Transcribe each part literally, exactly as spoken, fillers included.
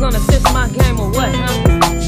gonna assist my game or what, huh?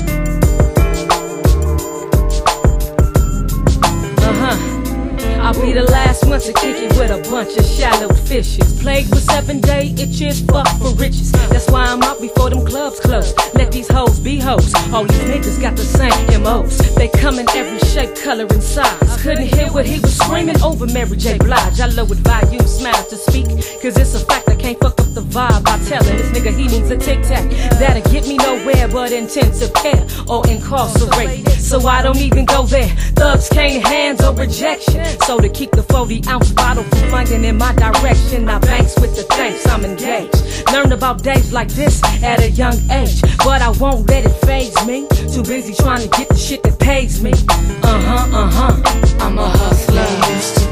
Uh-huh. I'll be the last one to kick it with a bunch of shallow fishes. Plagued with seven day itches, fuck for riches. That's why I'm out before them clubs close. Let these hoes be hoes. All these niggas got the same M Os. They come in every shape, color, and size. Couldn't hear what he was screaming over Mary J. Blige. I lowered volume, smile to speak, cause it's a fact I can't fuck up the vibe by telling this nigga he needs a tic-tac. That'll get me nowhere but intensive care or incarcerate. So I don't even go there. Thugs can't handle rejection. So to keep the forty ounce bottle from flying in my direction, I banks with the thanks, I'm engaged. Learned about days like this at a young age, but I won't let it faze me. Too busy trying to get the shit that pays me. Uh-huh, uh-huh, I'm a hustler. We used to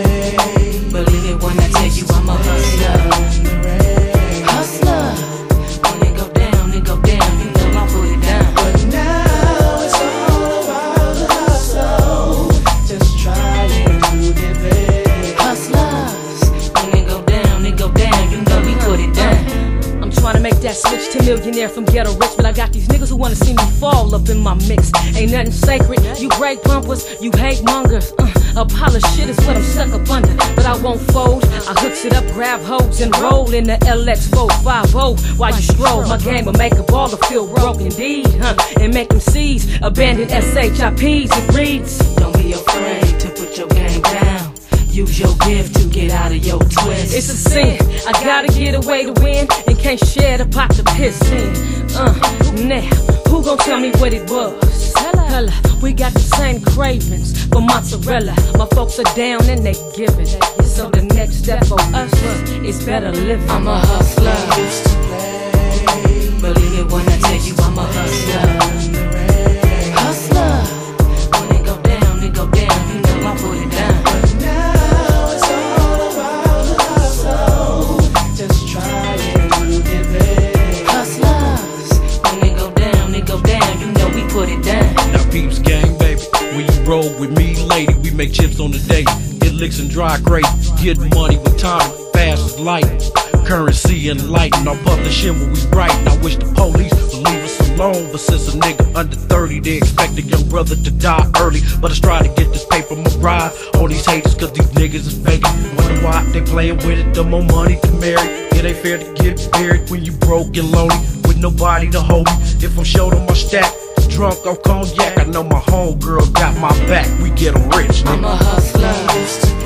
play. Believe it when I tell you I'm a hustler. Hustler. When it go down, it go down, you know I put it down. But now it's all about the hustle. Just trying to get paid. Hustlers. When it go down, it go down, you know we put it down. I'm trying to make that switch to millionaire from ghetto rich, but I got these niggas who wanna see me fall up in my mix. Ain't nothing sacred, you break bumpers, you hate mongers. Uh, a pile of shit is what I'm stuck up under, but I won't fold. I hooks it up, grab hoes, and roll in the L X four fifty while you stroll. My game will make a baller feel broke indeed, huh? And make them C's abandon S H I Ps. It reads, don't be afraid to put your game down. Use your gift to get out of your twist. It's a sin, I gotta get away to win, and can't share the pot to piss in. Uh, now, who gon' tell me what it was? Hella, we got the same cravings for mozzarella. My folks are down and they give it. So the next step for us is better living. I'm a hustler. We used to play. Believe it when I tell you I'm a hustler. Hustler. When it go down, it go down, you know I put it down. But now it's all about the hustle. Just trying to get paid. Hustlers. When it go down, it go down, you know we put it down. Now peeps gang, baby, when you roll with me, lady, we make chips on the day. Hit licks and dry grape, get money with time, fast as light. Currency enlightened, I'll puff the shit when we right. And I wish the police would leave us alone, but since a nigga under thirty, they expect a young brother to die early. But I try to get this paper, my ride on these haters, cause these niggas is faking. Wonder why they playing with it, the more money to marry. It ain't fair to get buried when you broke and lonely, with nobody to hold me. If I'm short on my stack, drunk off cognac, I know my homegirl got my back. We get 'em rich, nigga. I'm a hustler. We used to